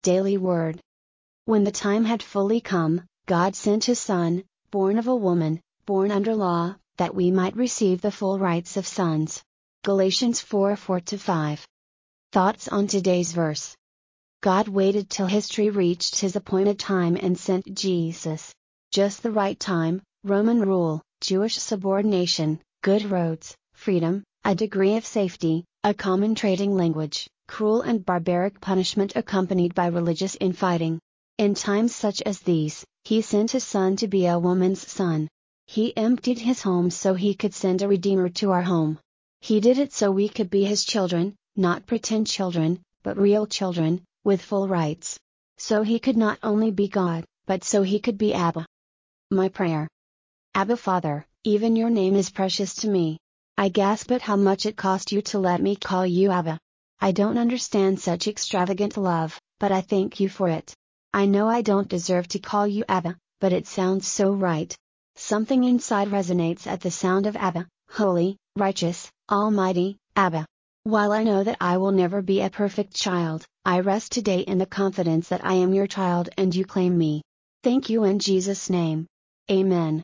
Daily Word. When the time had fully come, God sent His Son, born of a woman, born under law, that we might receive the full rights of sons. Galatians 4:4-5. Thoughts on today's verse. God waited till history reached His appointed time and sent Jesus. Just the right time, Roman rule, Jewish subordination, good roads, freedom, a degree of safety, a common trading language, cruel and barbaric punishment accompanied by religious infighting. In times such as these, He sent His Son to be a woman's son. He emptied His home so He could send a Redeemer to our home. He did it so we could be His children, not pretend children, but real children, with full rights. So He could not only be God, but so He could be Abba. My prayer. Abba Father, even your name is precious to me. I gasp at how much it cost you to let me call you Abba. I don't understand such extravagant love, but I thank you for it. I know I don't deserve to call you Abba, but it sounds so right. Something inside resonates at the sound of Abba, holy, righteous, almighty, Abba. While I know that I will never be a perfect child, I rest today in the confidence that I am your child and you claim me. Thank you in Jesus' name. Amen.